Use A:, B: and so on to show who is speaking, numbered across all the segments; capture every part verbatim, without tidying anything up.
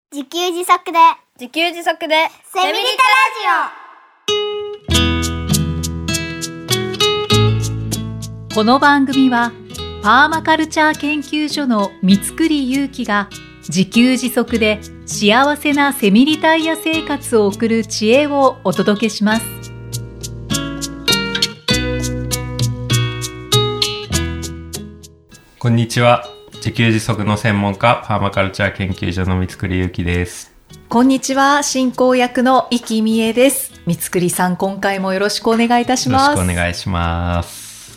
A: 自給自足で
B: 自給自足で
A: セミリタラジオ。
C: この番組はパーマカルチャー研究所の三栗祐樹が自給自足で幸せなセミリタイヤ生活を送る知恵をお届けします。
D: こんにちは。自給自足の専門家パーマカルチャー研究所の三栗祐樹です。
C: こんにちは、進行役の生きみえです。三栗さん、今回もよろしくお願いいたします。
D: よろしくお願いします。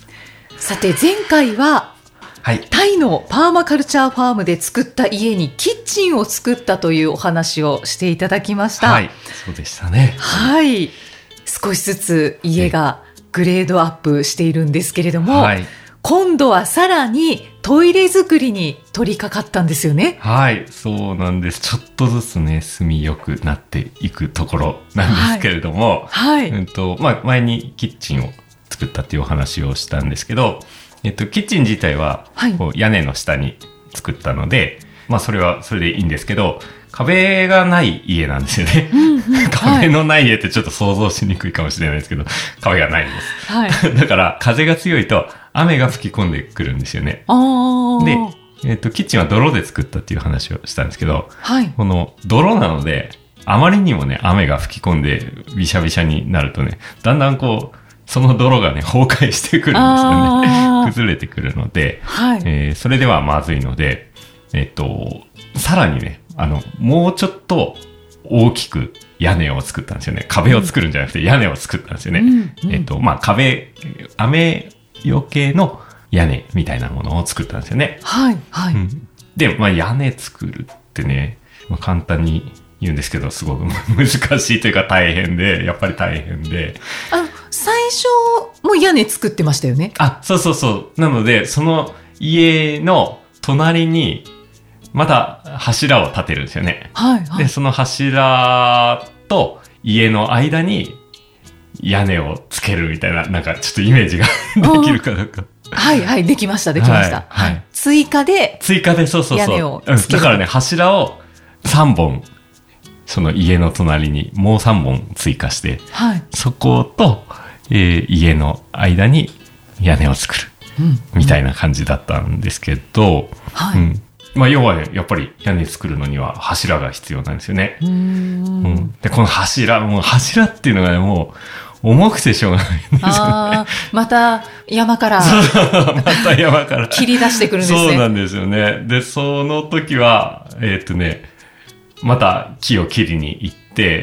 C: さて、前回は、はい、タイのパーマカルチャーファームで作った家にキッチンを作ったというお話をしていただきました。
D: はい、そうでしたね。
C: はい、少しずつ家がグレードアップしているんですけれども、はい、今度はさらにトイレ作りに取り掛かったんですよね。
D: はい、そうなんです。ちょっとずつね、住みよくなっていくところなんですけれども、はいはい、うんとまあ、前にキッチンを作ったっていうお話をしたんですけど、えっと、キッチン自体はこう屋根の下に作ったので、まあ、それはそれでいいんですけど、壁がない家なんですよね。うんうん、壁のない家ってちょっと想像しにくいかもしれないですけど、壁がないんです。はい、だから風が強いと雨が吹き込んでくるんですよね。で、えっと、キッチンは泥で作ったっていう話をしたんですけど、はい、この泥なので、あまりにもね、雨が吹き込んでびしゃびしゃになるとね、だんだんこう、その泥がね、崩壊してくるんですよね。崩れてくるので、はい、えー、それではまずいので、えっと、さらにね、あの、もうちょっと大きく屋根を作ったんですよね。壁を作るんじゃなくて屋根を作ったんですよね。うんうん、えっと、まあ、壁、雨よけの屋根みたいなものを作ったんですよね。はい、はい。うん、で、まあ、屋根作るってね、まあ、簡単に言うんですけど、すごく難しいというか大変で、やっぱり大変で。
C: あの、最初も屋根作ってましたよね。
D: あ、そうそうそう。なので、その家の隣に、また柱を立てるんですよね。はいはい、で、その柱と家の間に屋根をつけるみたいな、なんかちょっとイメージができるかどうか。
C: はいはい、できました、できました。はいはい、追加で、
D: 追加で、そうそうそう。
C: 屋根をつける。
D: だからね、柱をさんぼん、その家の隣にもうさんぼん追加して、はい、そこと、えー、家の間に屋根を作る、うん、みたいな感じだったんですけど、はい、うん、まあ、要はね、やっぱり屋根作るのには柱が必要なんですよね。うーん、うん、で、この柱、もう柱っていうのがね、もう重くてしょうがないんですよね。
C: あ、また山から。
D: また山から。
C: 切り出してくるんですね。
D: そうなんですよね。で、その時は、えー、っとね、また木を切りに行って、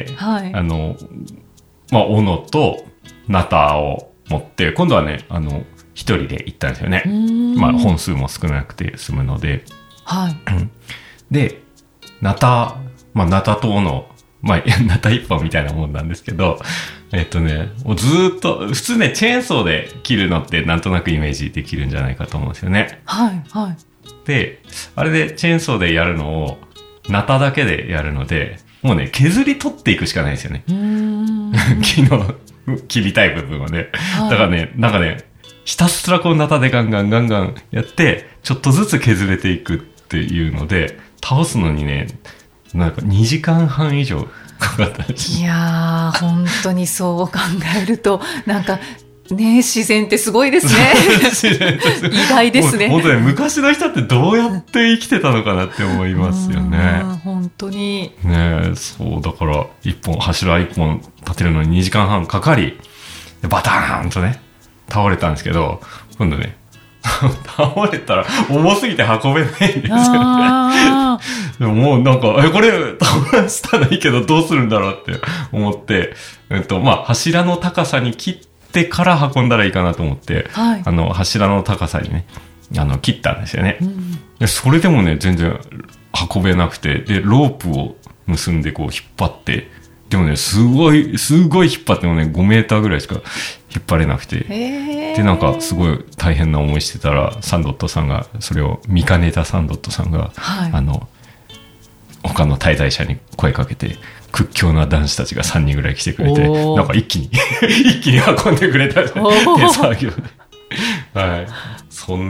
D: はい、あの、まあ、斧とナタを持って、今度はね、あの、一人で行ったんですよね。まあ、本数も少なくて済むので。はい。で、ナタ、まあ、ナタと斧、まあ、ナタ一本みたいなもんなんですけど、えっとね、もうずーっと、普通ね、チェーンソーで切るのってなんとなくイメージできるんじゃないかと思うんですよね。はい、はい。で、あれでチェーンソーでやるのを、ナタだけでやるので、もうね、削り取っていくしかないですよね。うーん木の切りたい部分をね。はい、だからね、なんかね、ひたすらこうナタでガンガンガンガンやって、ちょっとずつ削れていくっていうので、倒すのにね、なんかにじかんはん以上かかったし。
C: いやー、本当にそう考えると、なんか、ね、自然ってすごいですね。自然ってすごい。意外ですね。
D: 本当に昔の人ってどうやって生きてたのかなって思いますよね。
C: 本当に。
D: ね、そうだから一本柱一本立てるのににじかんはんかかり、バターンとね倒れたんですけど、今度ね倒れたら重すぎて運べないんですよね。でももうなんかえこれ倒したらいいけどどうするんだろうって思って、えっとまあ柱の高さに切ってでから運んだらいいかなと思って、はい、あの柱の高さにねあの切ったんですよね、うん、でそれでもね全然運べなくて、でロープを結んでこう引っ張って、でもねすごいすごい引っ張ってもねごメーターぐらいしか引っ張れなくて、でなんかすごい大変な思いしてたらサンドットさんがそれを見かねたサンドットさんが、はい、あの他の滞在者に声かけて、屈強な男子たちがさんにんぐらい来てくれて、なんか一気に一気に運んでくれた手作業で、はい、そんな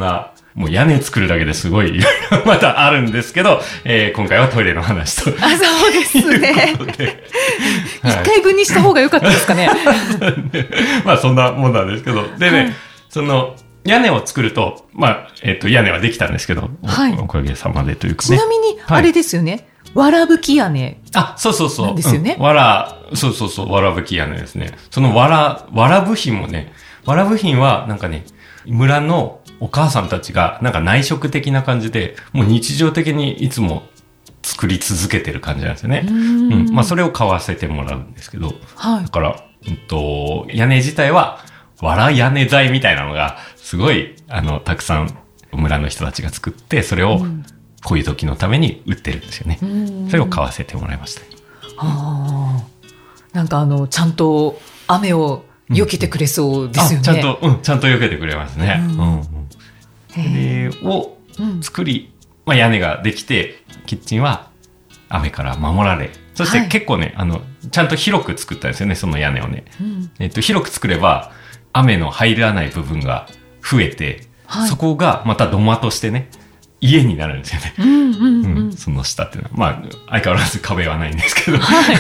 D: もう屋根作るだけですごいまだあるんですけど、えー、今回はトイレの話と。
C: あ、そうですね。一、はい、回分にした方が良かったですかね。
D: まあそんなもんなんですけど。でね、はい、その屋根を作ると、まあ、えっと、屋根はできたんですけど、はい、お, おかげさまでというかね。
C: ちなみに、あれですよね。はい、わらぶき屋根。
D: あ、そうそうそう。
C: ですよね。
D: うん、わら、そうそうそう、わらぶき屋根ですね。そのわら、わら部品もね、わら部品はなんかね、村のお母さんたちがなんか内職的な感じで、もう日常的にいつも作り続けてる感じなんですよね。うん,、うん。まあそれを買わせてもらうんですけど、はい、だから、うんと、屋根自体は、わら屋根材みたいなのが、すごい、あの、たくさん村の人たちが作って、それをこういう時のために売ってるんですよね。うん、それを買わせてもらいました。
C: はあ、なんかあの、ちゃんと雨を避けてくれそうですよね。うん、
D: ちゃんと、うん、ちゃんと避けてくれますね。うんうんうん、でを作り、まあ、屋根ができて、キッチンは雨から守られ、そして結構ね、はい、あの、ちゃんと広く作ったんですよね、その屋根をね。うん、えっと、広く作れば、雨の入らない部分が増えて、はい、そこがまた土間としてね、家になるんですよね。うんうんうんうん、その下っていうのは。まあ、相変わらず壁はないんですけど。はい、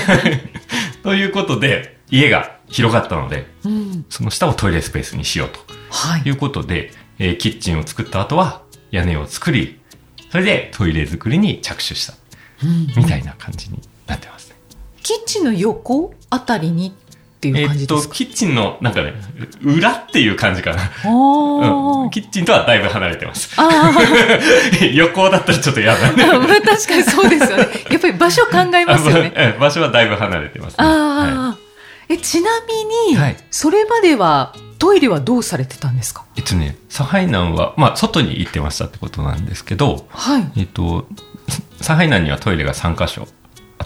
D: ということで、家が広がったので、うん、その下をトイレスペースにしようと。はい、いうことで、えー、キッチンを作った後は屋根を作り、それでトイレ作りに着手した。うん、みたいな感じになってますね。
C: キッチンの横あたりにっていう感じですか？
D: えー、っと、キッチンのなんかね、裏っていう感じかな。うん、キッチンとはだいぶ離れてます。あ横だったらちょっと嫌だね。
C: 確かにそうですよね。やっぱり場所考えますよね。
D: 場所はだいぶ離れてますね。あ、
C: はい、えちなみに、はい、それまではトイレはどうされてたんですか？
D: えっとね、サハイナンは、まあ、外に行ってましたってことなんですけど、はい、えっと、サハイナンにはトイレがさんかしょあって、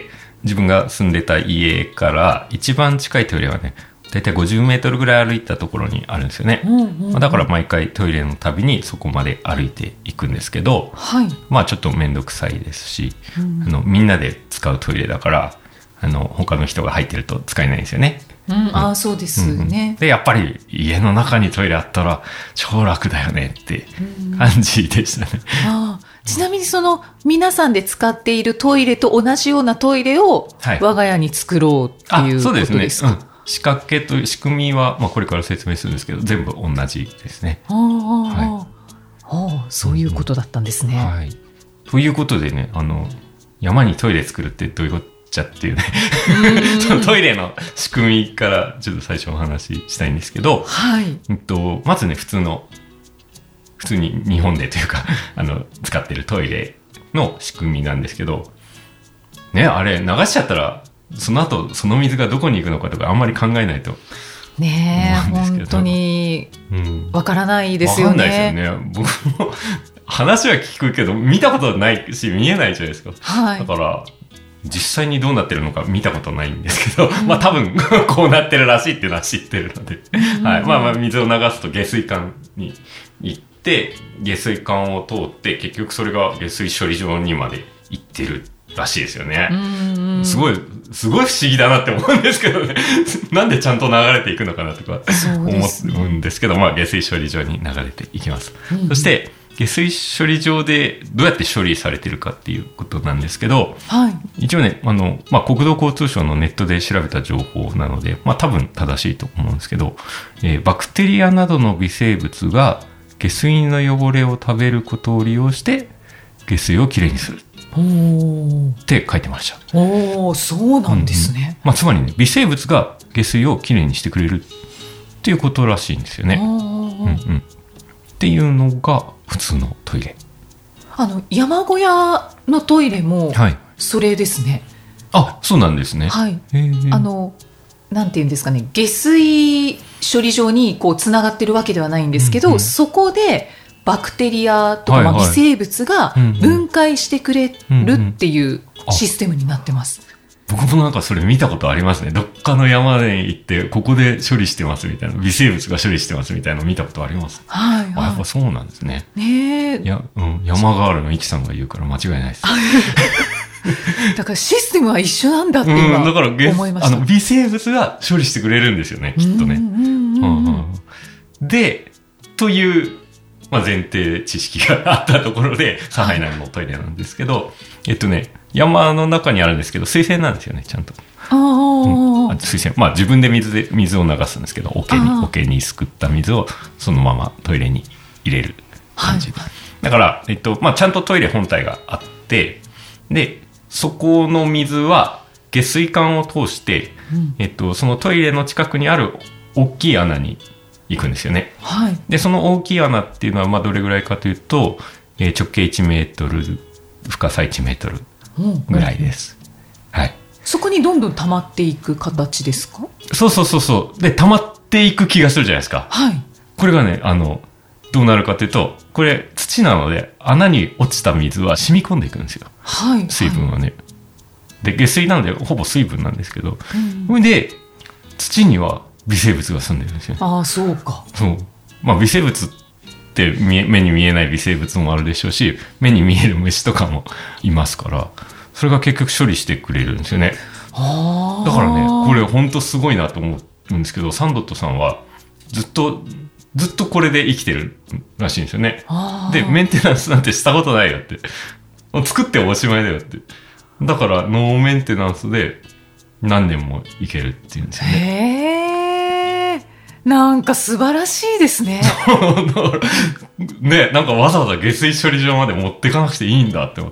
D: 自分が住んでた家から一番近いトイレはね、だいたいごじゅうメートルぐらい歩いたところにあるんですよね。うんうんうん、だから毎回トイレのたびにそこまで歩いていくんですけど、はい、まあちょっとめんどくさいですし、うん、あのみんなで使うトイレだから、あの他の人が入ってると使えないんですよね。
C: うん、ああ、そうですね、うんうん。
D: で、やっぱり家の中にトイレあったら超楽だよねって感じでしたね。
C: うん、あ、ちなみにその皆さんで使っているトイレと同じようなトイレを我が家に作ろうっていうことですか？はい、そうですね。うん、仕掛けという仕組みは、まあ、これから説明するんですけど、全部同じですね。あ、はい、 あ、そういうことだったんですね。うん、はい。
D: ということでね、あの山にトイレ作るってどういうことじゃっていうねそのトイレの仕組みからちょっと最初お話ししたいんですけど、はい、えっと、まずね、普通の普通に日本でというかあの使ってるトイレの仕組みなんですけどね、あれ流しちゃったらその後その水がどこに行くのかとかあんまり考えないと
C: ねえ、本当にわからないですよね。わかんないですよね。
D: 僕も話は聞くけど見たことないし見えないじゃないですか。はい、だから実際にどうなってるのか見たことないんですけど、うん、まあ多分こうなってるらしいっていうのは知ってるので、うん、はい、まあまあ水を流すと下水管に行って下水管を通って結局それが下水処理場にまで行ってるらしいですよね。うん、すごいすごい不思議だなって思うんですけどねなんでちゃんと流れていくのかなとか思うんですけど、まあ下水処理場に流れていきます。うん、そして下水処理場でどうやって処理されてるかっていうことなんですけど、はい、一応ね、あの、まあ、国土交通省のネットで調べた情報なので、まあ、多分正しいと思うんですけど、えー、バクテリアなどの微生物が下水の汚れを食べることを利用して下水をきれいにするって書いてました。
C: おー、そうなんですね。うんうん、
D: まあ、つまりね、微生物が下水をきれいにしてくれるっていうことらしいんですよね。うんうん、っていうのが普通のトイレ。
C: あの山小屋のトイレもそれですね。
D: はい、あ、そうなんですね。
C: はい。あのなんていうんですかね、下水処理場にこうつながってるわけではないんですけど、うんうん、そこでバクテリアとか、はいはい、まあ、微生物が分解してくれるっていうシステムになってます。
D: 僕もなんかそれ見たことありますね。どっかの山で行ってここで処理してますみたいな、微生物が処理してますみたいなの見たことあります。はい、はい、あ、やっぱそうなんですね。ねえ、いや、うん、山ガールのイキさんが言うから間違いないです。
C: だからシステムは一緒なんだって今思いました。
D: あの微生物が処理してくれるんですよね、きっとね。うんうんうんうん、でというまあ、前提知識があったところで、サハイナンのトイレなんですけど、えっとね、山の中にあるんですけど、水洗なんですよね、ちゃんと。
C: あ、
D: うん、水洗。まあ、自分で水で、水を流すんですけど、桶に、桶にすくった水をそのままトイレに入れる感じ。はい、だから、えっと、まあ、ちゃんとトイレ本体があって、で、そこの水は下水管を通して、うん、えっと、そのトイレの近くにある大きい穴に行くんですよね。
C: はい、
D: でその大きい穴っていうのはまあどれぐらいかというと、えー、直径いちメートル、深さいちメートルぐらいです、うんうん、はい、
C: そこにどんどん溜まっていく形ですか？
D: そうそうそうそう。で溜まっていく気がするじゃないですか。
C: はい、
D: これがね、あのどうなるかというと、これ土なので穴に落ちた水は染み込んでいくんですよ、
C: はい、
D: 水分はね。で下水なのでほぼ水分なんですけど、
C: うん、
D: で土には微生物が住んでるんですよね。
C: ああ、そうか。
D: そう、まあ、微生物って見え目に見えない微生物もあるでしょうし、目に見える虫とかもいますから、それが結局処理してくれるんですよね。
C: あ、
D: だからね、これ本当すごいなと思うんですけど、サンドットさんはずっとずっとこれで生きてるらしいんですよね。でメンテナンスなんてしたことないよって、もう作っておしまいだよって。だからノーメンテナンスで何年もいけるっていうんですよね。
C: へー、なんか素晴らしいですね。
D: ね、なんかわざわざ下水処理場まで持ってかなくていいんだって思って、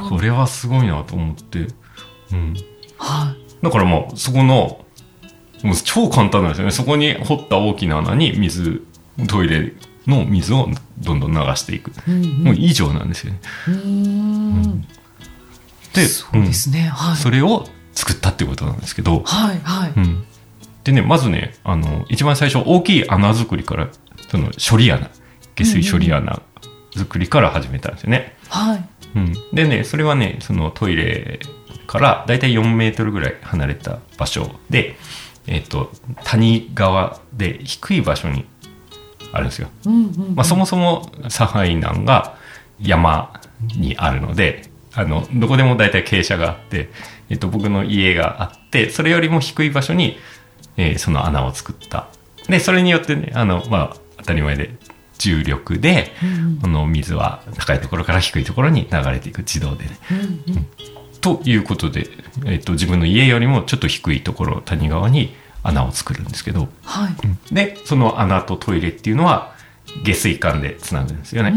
D: これはすごいなと思って、うん、
C: はい、
D: だからもうそこのもう超簡単なんですよね。そこに掘った大きな穴に水、トイレの水をどんどん流していく、うんうん、もう以上なんですよね。
C: うーん、うん、
D: で、
C: そうですね、
D: うん、はい、それを作ったっていうことなんですけど、
C: はいはい、
D: うん、でね、まずね、あの一番最初大きい穴作りから、その処理穴、下水処理穴作りから始めたんですよね。
C: うんうん、はい、
D: うん、でね、それはね、そのトイレからだいたいよんメートルぐらい離れた場所で、えっと、谷側で低い場所にあるんですよ。
C: うんうんうん、
D: まあ、そもそもサハイナンが山にあるので、あのどこでもだいたい傾斜があって、えっと、僕の家があって、それよりも低い場所に、えー、その穴を作った。でそれによってね、あの、まあ、当たり前で重力で、うん、この水は高いところから低いところに流れていく、自動でね、
C: うんうん、
D: うん、ということで、えっと、自分の家よりもちょっと低いところ、谷側に穴を作るんですけど、
C: はい、
D: うん、でその穴とトイレっていうのは下水管でつなぐんですよね、
C: うんうん、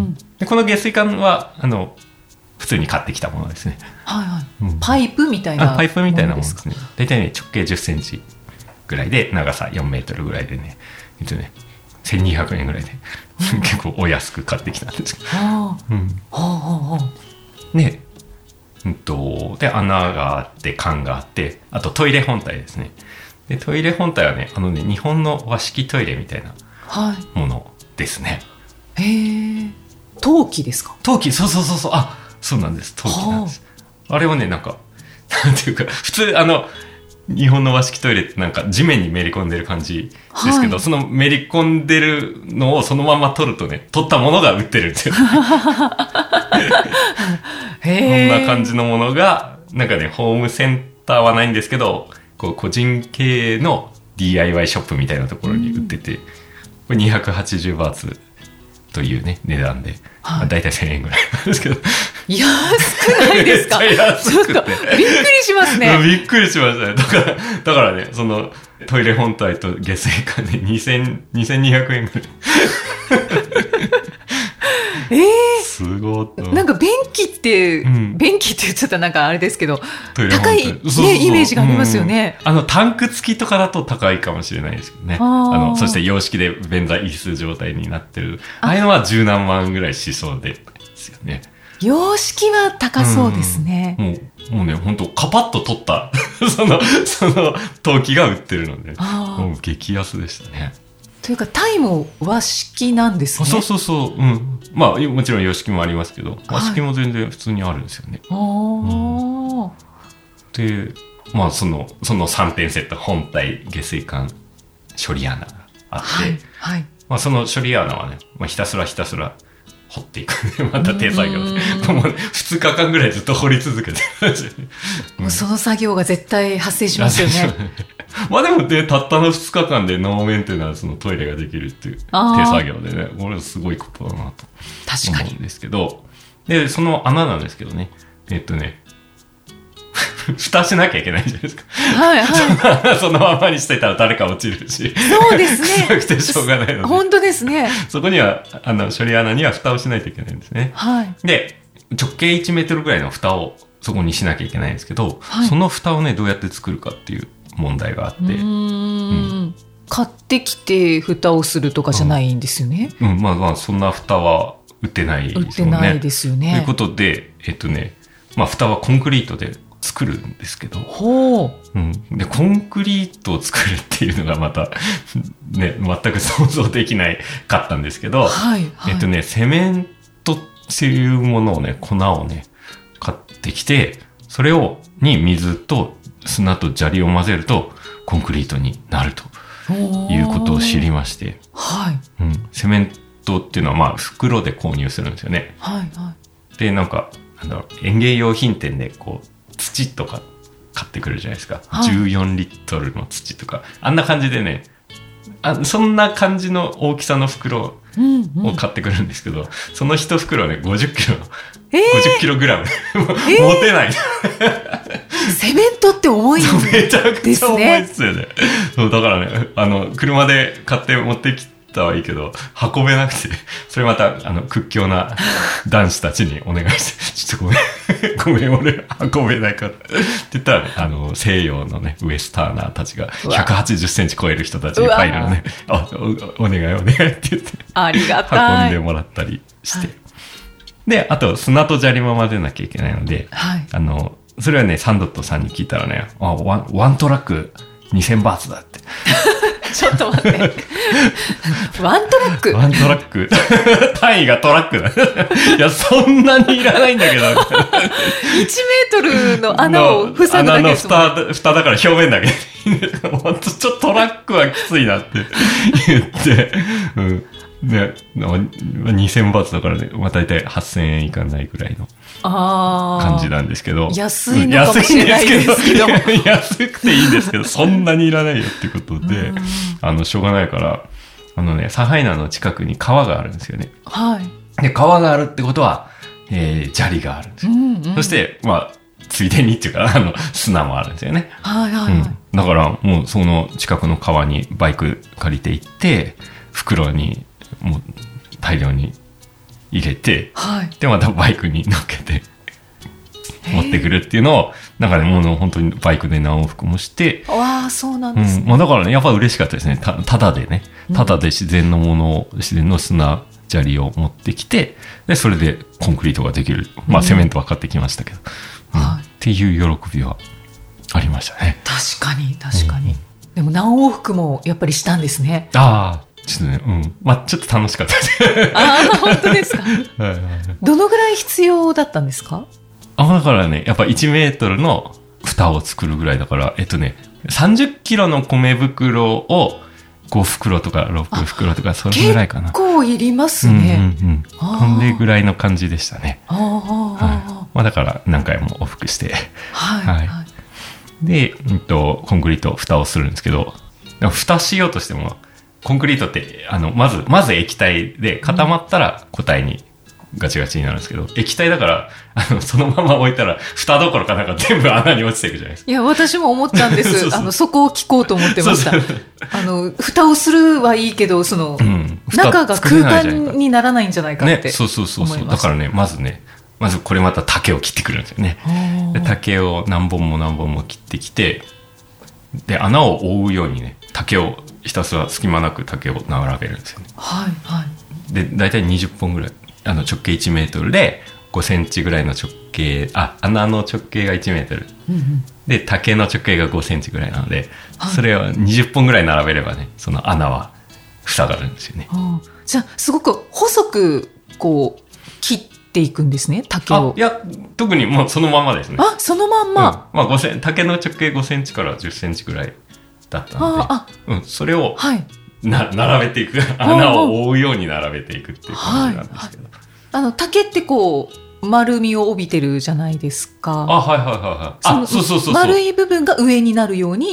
D: でこの下水管はあの普通に買ってきたものですね。
C: はいはい、うん、パイプみたいなものですか？
D: パイプみたいなものですね。大体ね、直径じゅっセンチぐらいで、長さよんメートルぐらいでね、えっとね、せんにひゃくえんぐらいで結構お安く買ってきたんですけど、
C: はあ、うん、はあは
D: あ、で、うんと、で穴があって管があって、あとトイレ本体ですね。でトイレ本体はね、あのね、日本の和式トイレみたいなものですね。
C: はい、へえ、陶器ですか？
D: 陶器、そうそうそうそう、あ、そうなんです、陶器なんです。あれはね、なんかなんていうか、普通あの日本の和式トイレってなんか地面にめり込んでる感じですけど、はい、そのめり込んでるのをそのまま取るとね、取ったものが売ってるんですよ。
C: へー、
D: こんな感じのものがなんかね、ホームセンターはないんですけど、こう個人経営の ディーアイワイ ショップみたいなところに売ってて、うん、これにひゃくはちじゅうバーツというね値段で、はい、まあ、だいたいせんえんぐらいなんですけど、
C: 安くないですか？ちょっとびっくりしますね。
D: びっくりしましたね。だからだからね、そのトイレ本体と下水管でにせんにひゃくえんぐらい。
C: えー、
D: すごい。
C: なんか便器って、うん、便器って言っちゃったらなんかあれですけど、高い、ね、
D: そうそうそう、
C: イメージがありますよね、
D: うん、あのタンク付きとかだと高いかもしれないですけどね。あのそして洋式で便座椅子状態になってる、ああいうのは十何万ぐらいしそうでですよね。
C: 洋式は高そうですね。
D: うん、もう、もうね、本当カパッと取ったそのその陶器が売ってるので、もう激安でしたね。
C: というかタイも和式なんですね。
D: そうそうそう、うん、まあもちろん洋式もありますけど、和式も全然普通にあるんですよね。はい、うん、で、まあそのそのさんてんセット、本体、下水管、処理穴があって、はいはい、まあ、その処理穴はね、まあ、ひたすらひたすら掘っていくまた手作業で、もうふつかかんぐらいずっと掘り続けてるんですよね。
C: もうその作業が絶対発生しますよね。
D: まあでもね、たったのふつかかんでノーメンテナンスのトイレができるっていう手作業でね、これはすごいことだなと思うんですけど、で、その穴なんですけどね、えっとね、蓋しなきゃいけないじゃないですか。はいはい。そのままにしてたら誰か落ちるし。
C: そうですね。
D: なくてしょうがないので。
C: 本当ですね。
D: そこには、あの、処理穴には蓋をしないといけないんですね。はい。で、直径いちメートルぐらいの蓋をそこにしなきゃいけないんですけど、はい、その蓋をね、どうやって作るかっていう問題があって。うーん、
C: うん。買ってきて蓋をするとかじゃないんですよね。
D: うん、うん、まあまあ、そんな蓋は売ってないですよね。売って
C: ないですよね。
D: ということで、えっとね、まあ、蓋はコンクリートで作るんですけど、ほう、うん、でコンクリートを作るっていうのがまたね全く想像できないかったんですけど、はいはい、えっとねセメントっていうものをね粉をね買ってきて、それをに水と砂と砂利を混ぜるとコンクリートになるということを知りまして、はい、うん、セメントっていうのはまあ袋で購入するんですよね。はいはい、でなんかあの園芸用品店でこう土とか買ってくるじゃないですか、はい、じゅうよんリットルの土とかあんな感じでね、あそんな感じの大きさの袋を買ってくるんですけど、うんうん、その一袋ねごじゅっキロ、えー、ごじゅっキログラム、えー、持てない
C: セメントって重いんですね。
D: めちゃくちゃ重いですよね。そうだからね、あの車で買って持ってきたはいいけど運べなくて、それまたあの屈強な男子たちにお願いしてちょっとごめんごめん俺運べないからって言ったら、ね、あの西洋のねウエスターナーたちがひゃくはちじゅっセンチ超える人たちが入るのね、あ お, お願いお願いって言って
C: ありがた
D: い運んでもらったりして、はい、であと砂と砂利も混ぜなきゃいけないので、はい、あのそれはねサンドットさんに聞いたらね、あ ワ, ンワントラックにせんバーツだって
C: ちょっと待ってワントラック
D: ワントラック単位がトラックだいやそんなにいらないんだけどいちメ
C: ートルの穴を塞ぐだけですもん。
D: 穴の蓋、蓋だから表面だけほんとちょっとトラックはきついなって言って、うんね、にせんバーツだからね、まあ、大体はっせんえんいかないぐらいの感じなんですけど、
C: 安いのかもしれないですけど
D: 安くていいんですけどそんなにいらないよってことで、あのしょうがないからあのねサハイナの近くに川があるんですよね。はい。で川があるってことは、えー、砂利があるんですよ。うんうん、そしてまあついでにっていうかあの砂もあるんですよね。はいはい、はい、うん。だからもうその近くの川にバイク借りて行って袋にもう大量に入れて、はい、でまたバイクに乗っけて持ってくるっていうのをなんかねもう本当にバイクで何往復もして、
C: わあそうなんですね、
D: うんまあ、だからねやっぱ嬉しかったですね。 た, ただでねただで自然のものを自然の砂砂利を持ってきて、でそれでコンクリートができる、まあセメントは買ってきましたけど、うんはい、っていう喜びはありましたね。
C: 確かに確かに、うん、でも何往復もやっぱりしたんですね。
D: ああちょっとね、うん。まあ、ちょっと楽しかったです。
C: ああ、本当ですか。はいはいはい。どのぐらい必要だったんですか？
D: あ、だからね、やっぱいちメートルの蓋を作るぐらいだから、えっとね、さんじゅっキロの米袋をご袋とかろく袋とか、それぐらいかな。
C: 結構いりますね。
D: うんうんうん。こんでぐらいの感じでしたね。ああ、はい。まあ、だから何回も往復して。はい。はい。で、うんと、コンクリート蓋をするんですけど、蓋しようとしても、コンクリートってあのまずまず液体で固まったら固体にガチガチになるんですけど、液体だからあのそのまま置いたら蓋どころかなんか全部穴に落ちていくじゃないですか。
C: いや私も思ったんですそうそう、あのそこを聞こうと思ってました。そうそうあの蓋をするはいいけどその、うん、中が空間にならないんじゃないかって、ね、
D: そうそうそうそうだからねまずねまずこれまた竹を切ってくるんですよね。で竹を何本も何本も切ってきて、で穴を覆うようにね竹をひたすら隙間なく竹を並べるんですよね。はいはい。で大体にじゅっぽんぐらい、あの直径いちメートルでごセンチぐらいの直径、あ穴の直径がいちメートル、うんうん、で竹の直径がごセンチぐらいなので、はい、それをにじゅっぽんぐらい並べればねその穴は塞がるんですよね。
C: はあ、じゃあすごく細くこう切っていくんですね竹を。
D: あいや特にもうそのままですね。
C: あそのまんま、
D: うんまあ、ごセン竹の直径ごセンチからじゅっセンチぐらいだったので、あうん、それを、はい、な並べていく穴を覆うように並べていくっていう感じなんですけど、はいはい、
C: あの竹ってこう丸みを帯びてるじゃないですか。
D: あはいはいはいはい。あそうそうそうそう。
C: 丸い部分が上になるように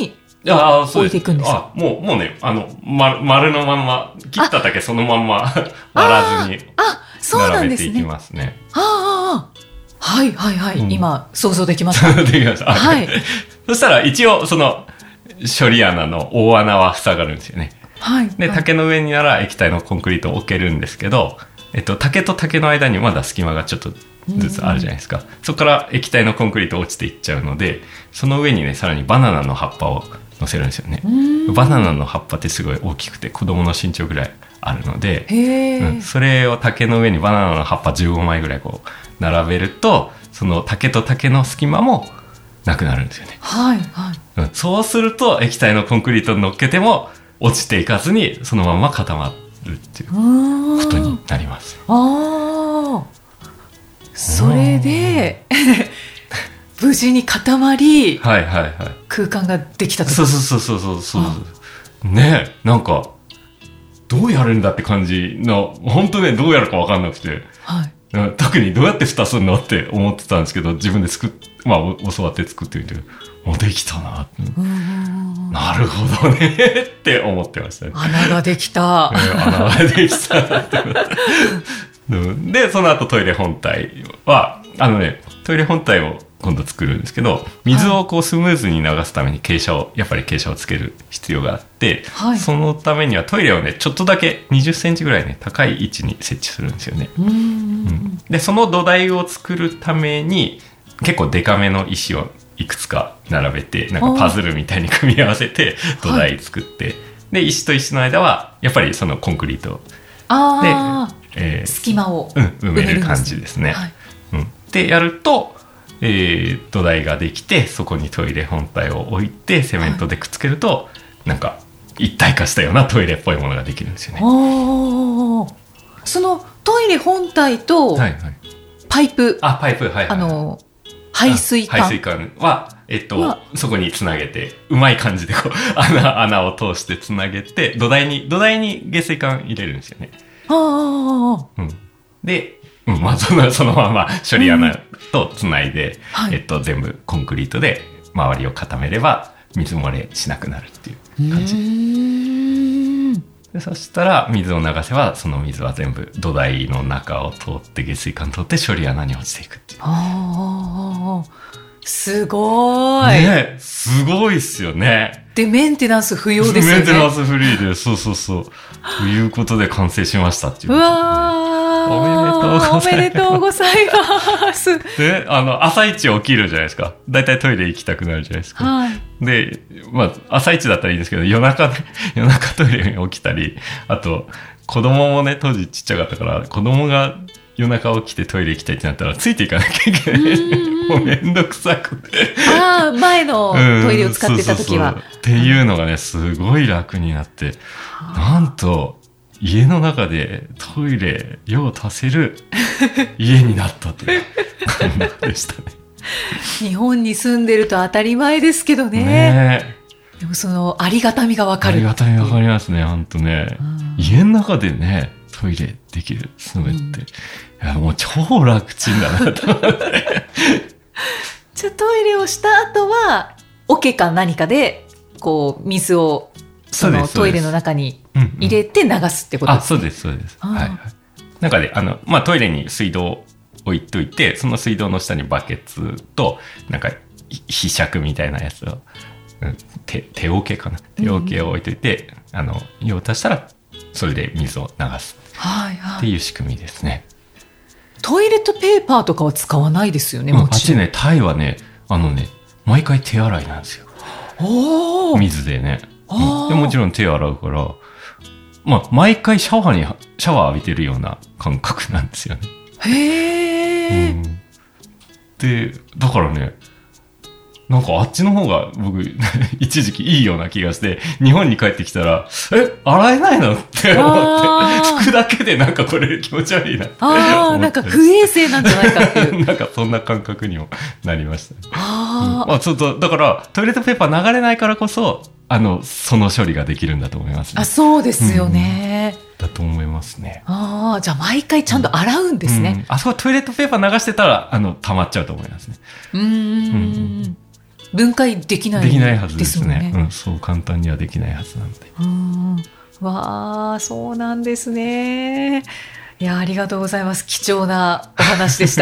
C: 置いていくんですか？
D: あ、もう、もうね、あの、丸、丸のまんま、切っただけそのまんま割らずに、並べていきますね。
C: ああ、はいはいはい、うん、今、想像できました。
D: できました。はい。そしたら、一応、その、処理穴の大穴は塞がるんですよね。はい。で、竹の上になら液体のコンクリートを置けるんですけど、えっと、竹と竹の間にまだ隙間がちょっとずつあるじゃないですか。そこから液体のコンクリート落ちていっちゃうので、その上にね、さらにバナナの葉っぱを乗せるんですよね。バナナの葉っぱってすごい大きくて子供の身長ぐらいあるので、うん、それを竹の上にバナナの葉っぱじゅうごまいぐらいこう並べると、その竹と竹の隙間もなくなるんですよね。はいはい。うん、そうすると液体のコンクリートに乗っけても落ちていかずにそのまま固まるっていうことになります。
C: ああ、それで無事に固まり、はいはいはい、空間ができたと。
D: そうそうそうそうそうねえ、なんかどうやるんだって感じの、本当ね、どうやるか分かんなくて、はい、特にどうやって蓋するのって思ってたんですけど、自分で作っ、まあ、教わって作ってみて、もうできたな、なるほどねって思ってましたね。
C: 穴ができた。
D: 穴ができたなってで、その後トイレ本体は、あのね、トイレ本体を今度作るんですけど、水をこうスムーズに流すために傾斜を、やっぱり傾斜をつける必要があって、はい、そのためにはトイレをね、ちょっとだけにじゅっセンチぐらいね、高い位置に設置するんですよね。うんうん、で、その土台を作るために、結構デカめの石をいくつか並べて、なんかパズルみたいに組み合わせて土台作って、はい、で、石と石の間は、やっぱりそのコンクリート
C: で、えー、隙間を、
D: うん、埋める感じですね。はい、うん、で、やると、えー、土台ができて、そこにトイレ本体を置いてセメントでくっつけると、はい、なんか一体化したようなトイレっぽいものができるんですよね。
C: そのトイレ本体とパイプ、
D: はいはい、あ、パイプ、はいはい、
C: あの排水管
D: 排水管は、えっと、そこにつなげて、うまい感じでこう穴、穴を通してつなげて、土台に土台に下水管入れるんですよね。あ、うん、で、うん、まあ、その、そのまま処理穴とつないで、うん、はい、えっと、全部コンクリートで周りを固めれば水漏れしなくなるっていう感じ。うーん、で、そしたら水を流せばその水は全部土台の中を通って下水管通って処理穴に落ちていくっていう。
C: ああ、すごい。
D: ね、すごいっすよね。
C: で、メンテナンス不要ですよね。
D: メンテナンスフリーで、そうそうそう。ということで完成しましたっていう、ね。う
C: わー。おめでとうございます。
D: で、あの、朝一起きるじゃないですか。だいたいトイレ行きたくなるじゃないですか。はい、で、まあ、朝一だったらいいんですけど、夜中で、夜中トイレに起きたり、あと、子供もね、当時ちっちゃかったから、子供が夜中起きてトイレ行きたいってなったら、ついていかなきゃいけない。もうめんどくさくて。
C: ああ、前のトイレを使ってた時は、うん。そうそうそう。
D: っていうのがね、すごい楽になって、なんと、家の中でトイレ用を足せる家になったという感じでしたね。
C: 日本に住んでると当たり前ですけど ね, ねでもそのありがたみが分かる。
D: ありがたみが分かりますね、本当ね、うん、家の中でねトイレできる住むって、うん、いやもう超楽ちんだなと思って
C: じゃあトイレをした後は桶か何かでこう水をそのトイレの中に入れて流すってことですね。
D: あ、そうですそうです。はいはい。なんかで、あの、まあ、トイレに水道を置いといて、その水道の下にバケツと、なんか、ひしゃくみたいなやつを、うん、手、手桶かな。手桶を置いといて、うん、あの、用を足したら、それで水を流す。はいはい。っていう仕組みですね。
C: トイレットペーパーとかは使わないですよね、もちろん。
D: あっちね、タイはね、あのね、毎回手洗いなんですよ。おー。水でね。うん、でもちろん手洗うから、まあ、毎回シャワーに、シャワー浴びてるような感覚なんですよね。へー。うん、で、だからね、なんかあっちの方が僕、一時期いいような気がして、日本に帰ってきたら、え、洗えないのって思って、拭くだけでなんかこれ気持ち悪いなって思って。
C: ああ、なんか不衛生なんじゃないかっていう。
D: なんかそんな感覚にもなりました、ね。あ、うん、まあちょっと、だからトイレットペーパー流れないからこそ、あの、その処理ができるんだと思います、ね。
C: あ、そうですよね。
D: うん、だと思いますね。
C: ああ、じゃあ毎回ちゃんと洗うんですね。
D: うんうん、あそこトイレットペーパー流してたら、あの、溜まっちゃうと思いますね。うーん。
C: うん、 分解できない
D: できないはずですね。
C: ですもんね。
D: うん、そう簡単にはできないはずなので。
C: うん、わあ、そうなんですね。いや、ありがとうございます。貴重なお話でした。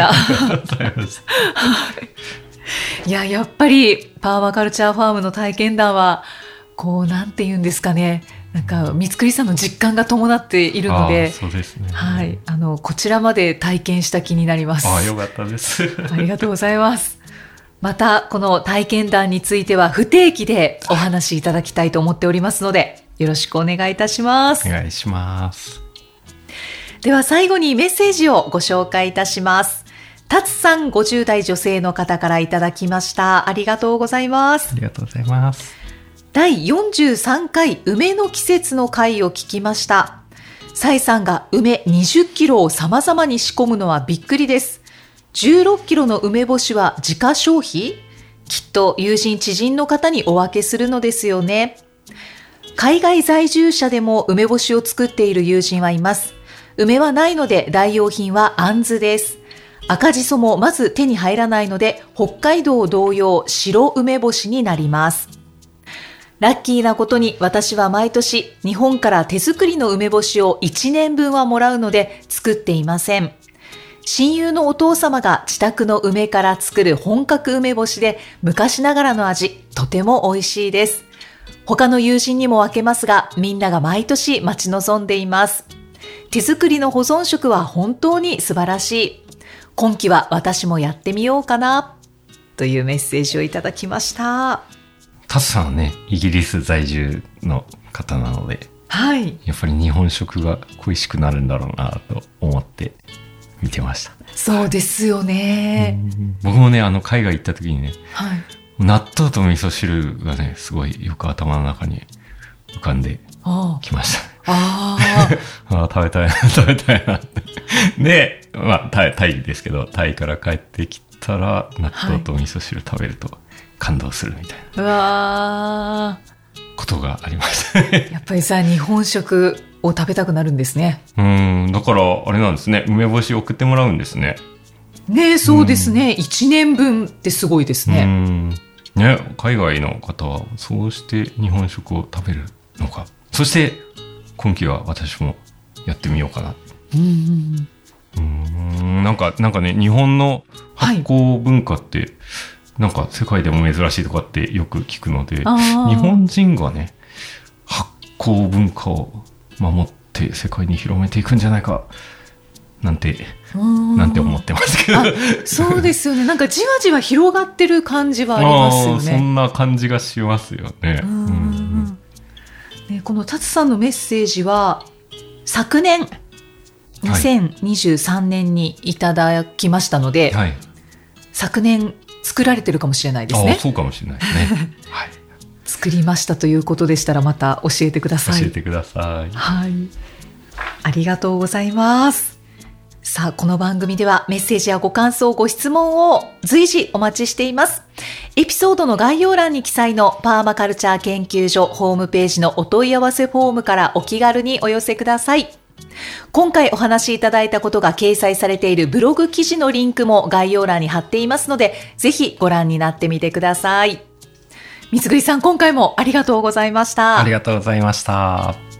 C: いや、やっぱりパーマカルチャーファームの体験談はこうなんて言うんですかね。なんか三栗さんの実感が伴っているので、
D: そうですね。
C: はい、あのこちらまで体験した気になります。
D: ああ、よかったです。
C: ありがとうございます。またこの体験談については不定期でお話しいただきたいと思っておりますので、よろしくお願いいたします。
D: お願いします。
C: では最後にメッセージをご紹介いたします。タツさん、ごじゅう代女性の方からいただきました。ありがとうございます。
D: ありがとうございます。
C: だいよんじゅうさんかい梅の季節の回を聞きました。サイさんが梅にじゅっキロを様々に仕込むのはびっくりです。じゅうろっキロの梅干しは自家消費？きっと友人知人の方にお分けするのですよね。海外在住者でも梅干しを作っている友人はいます。梅はないので代用品はあんずです。赤じそもまず手に入らないので北海道同様白梅干しになります。ラッキーなことに私は毎年日本から手作りの梅干しをいちねんぶんはもらうので作っていません。親友のお父様が自宅の梅から作る本格梅干しで昔ながらの味、とても美味しいです。他の友人にも分けますが、みんなが毎年待ち望んでいます。手作りの保存食は本当に素晴らしい。今期は私もやってみようかな。というメッセージをいただきました。
D: タツさんはね、イギリス在住の方なので、
C: はい。
D: やっぱり日本食が恋しくなるんだろうなと思って見てました。
C: そうですよね。
D: 僕もね、あの海外行った時にね、
C: はい、
D: 納豆と味噌汁がね、すごいよく頭の中に浮かんできました。
C: あ
D: あ食べたいな食べたいなってで、まあ、タイ、タイですけど、タイから帰ってきたら納豆と味噌汁食べると感動するみたいな、
C: はい、うわ
D: ことがありましたね。
C: やっぱりさ、日本食を食べたくなるんですね。
D: うん、だからあれなんですね、梅干し送ってもらうんですね。
C: ね、そうですね、いちねんぶんってすごいですね。
D: うんね、海外の方はそうして日本食を食べるのか。そして今期は私もやってみようかな。
C: うん
D: うーん、なんかなんかね、日本の発酵文化って、はい、なんか世界でも珍しいとかってよく聞くので、日本人がね、発酵文化を守って世界に広めていくんじゃないかなんてなんて思ってますけど。
C: そうですよね。なんかじわじわ広がってる感じはありますよね。
D: そんな感じがしますよね。うんうん
C: ね、このタツさんのメッセージは昨年にせんにじゅうさんねんにいただきましたので、はい、昨年作られてるかもしれないですね。
D: あ、そうかもしれないですね。はい、
C: 作りましたということでしたらまた教えてください。
D: 教えてください。
C: はい、ありがとうございます。さあ、この番組ではメッセージやご感想、ご質問を随時お待ちしています。エピソードの概要欄に記載のパーマカルチャー研究所ホームページのお問い合わせフォームからお気軽にお寄せください。今回お話しいただいたことが掲載されているブログ記事のリンクも概要欄に貼っていますので、ぜひご覧になってみてください。三栗さん、今回もありがとうございました。
D: ありがとうございました。